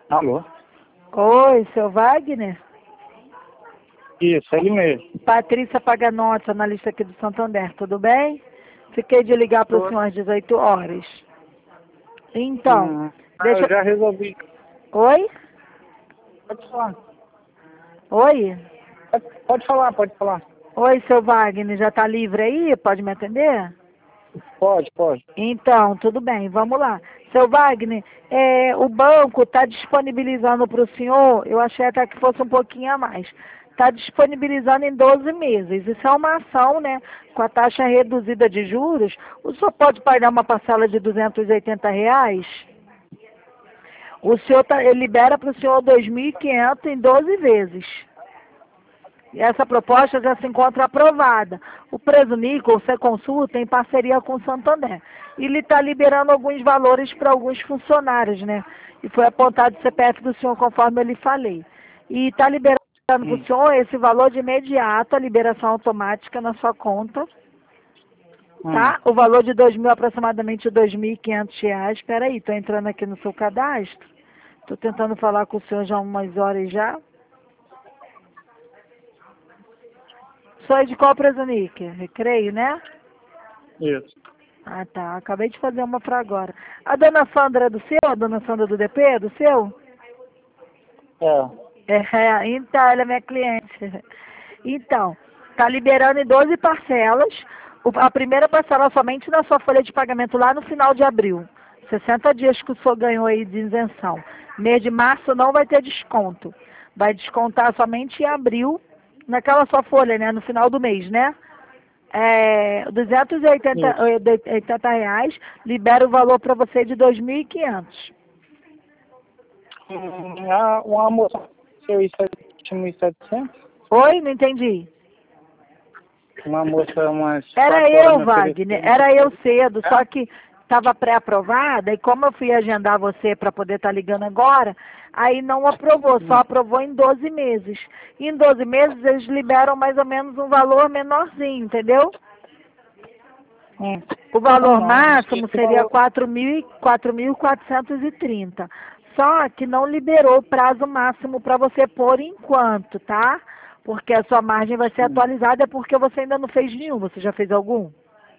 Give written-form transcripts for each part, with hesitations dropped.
Alô? Oi, seu Wagner? Isso, ele mesmo. Patrícia Paganotti, analista aqui do Santander, tudo bem? Fiquei de ligar para o Tô. senhor às 18 horas. Então, Eu deixa... já resolvi. Oi? Pode falar. Oi? Pode falar, pode falar. Oi, seu Wagner, já está livre aí? Pode me atender? Pode, pode. Então, tudo bem, vamos lá. Seu Wagner, o banco está disponibilizando para o senhor, eu achei até que fosse um pouquinho a mais, está disponibilizando em 12 meses. Isso é uma ação, né? Com a taxa reduzida de juros, o senhor pode pagar uma parcela de R$ 280. O senhor ele libera para o senhor 2.500 em 12 vezes. E essa proposta já se encontra aprovada. O Preso Nicolas, você consulta em parceria com o Santander. E ele está liberando alguns valores para alguns funcionários, né? E foi apontado o CPF do senhor, conforme eu lhe falei. E está liberando para o senhor esse valor de imediato, a liberação automática na sua conta, tá? O valor de 2.000, aproximadamente R$ 2.500. Espera aí, estou entrando aqui no seu cadastro. Estou tentando falar com o senhor já há umas horas já. Sou aí de qual, Preso Nicolas? Recreio, né? Isso. Ah, tá. Acabei de fazer uma para agora. A dona Sandra é do seu? A dona Sandra do DP é do seu? É. Então, ela é minha cliente. Então, tá liberando em 12 parcelas. A primeira parcela somente na sua folha de pagamento lá no final de abril. 60 dias que o senhor ganhou aí de isenção. Mês de março não vai ter desconto. Vai descontar somente em abril, naquela sua folha, né? No final do mês, né? Isso. R$ 280, libera o valor para você de 2.500. Uma moça seu isso 1.700. Oi, não entendi. Uma moça umas Era 4 horas eu, me Wagner, ofereceu. era eu cedo, É? só que estava pré-aprovada, e como eu fui agendar você para poder estar ligando agora, aí não aprovou, só aprovou em 12 meses. E em 12 meses eles liberam mais ou menos um valor menorzinho, entendeu? O Tá bom, valor não. máximo Esse seria valor. 4.430. Só que não liberou o prazo máximo para você por enquanto, tá? Porque a sua margem vai ser atualizada, é porque você ainda não fez nenhum. Você já fez algum?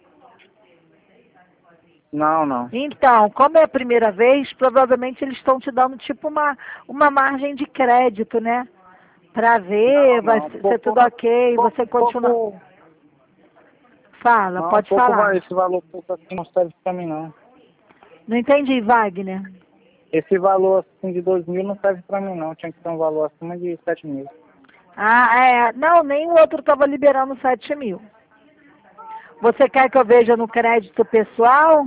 Não, não. Então, como é a primeira vez, provavelmente eles estão te dando tipo uma margem de crédito, né? Para ver, Não, vai não. ser tudo ok, você continua. Pouco. Fala, Não, pode pouco falar. vai. Esse valor pouco assim não serve pra mim, não. Não entendi, Wagner. Esse valor assim de 2.000 não serve pra mim, não. Tinha que ter um valor acima de 7.000. Ah, não, nem o outro estava liberando 7.000. Você quer que eu veja no crédito pessoal?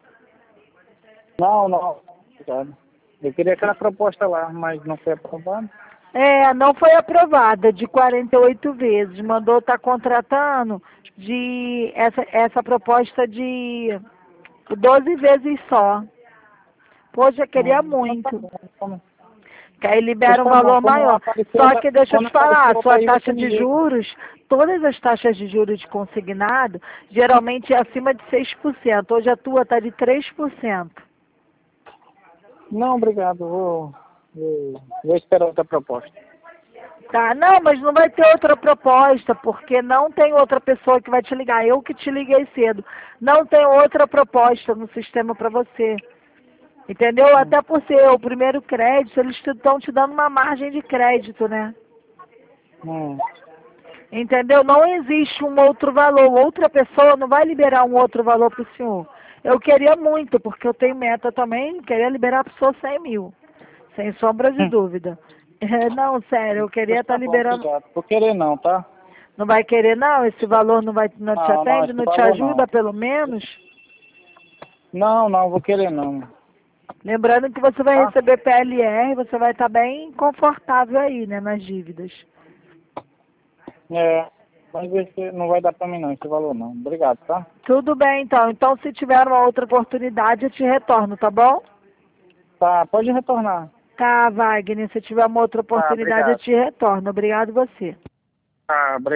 Não, não. Obrigado. Eu queria aquela proposta lá, mas não foi aprovada. Não foi aprovada de 48 vezes. Mandou estar contratando de essa proposta de 12 vezes só. Poxa, queria Não, tá muito. bom. Como... Que aí Pois libera um tá bom. valor maior. Só que deixa eu Quando te falar, aparecer a outra sua aí, você taxa me de liga. juros, todas as taxas de juros de consignado, geralmente é acima de 6%. Hoje a tua está de 3%. Não, obrigado. Vou esperar outra proposta. Tá, não, mas não vai ter outra proposta, porque não tem outra pessoa que vai te ligar. Eu que te liguei cedo. Não tem outra proposta no sistema para você. Entendeu? Até por ser o primeiro crédito, eles estão te dando uma margem de crédito, né? Hum. Entendeu? Não existe um outro valor. Outra pessoa não vai liberar um outro valor para o senhor. Eu queria muito, porque eu tenho meta também, queria liberar para o senhor 100.000. Sem sombra de dúvida. Não, sério, eu queria Pois estar tá bom, liberando. obrigado. Vou querer não, tá? Não vai querer, não? Esse valor não te Não, não, atende, esse não te valor não. ajuda, pelo menos? Não, não, vou querer não. Lembrando que você vai Tá? receber PLR, você vai estar bem confortável aí, né, nas dívidas. Mas esse não vai dar pra mim não, esse valor não. Obrigado, tá? Tudo bem, então. Então, se tiver uma outra oportunidade, eu te retorno, tá bom? Tá, pode retornar. Tá, Wagner. Se tiver uma outra Tá, oportunidade, eu obrigado. te retorno. Obrigado você. Tá, obrigado.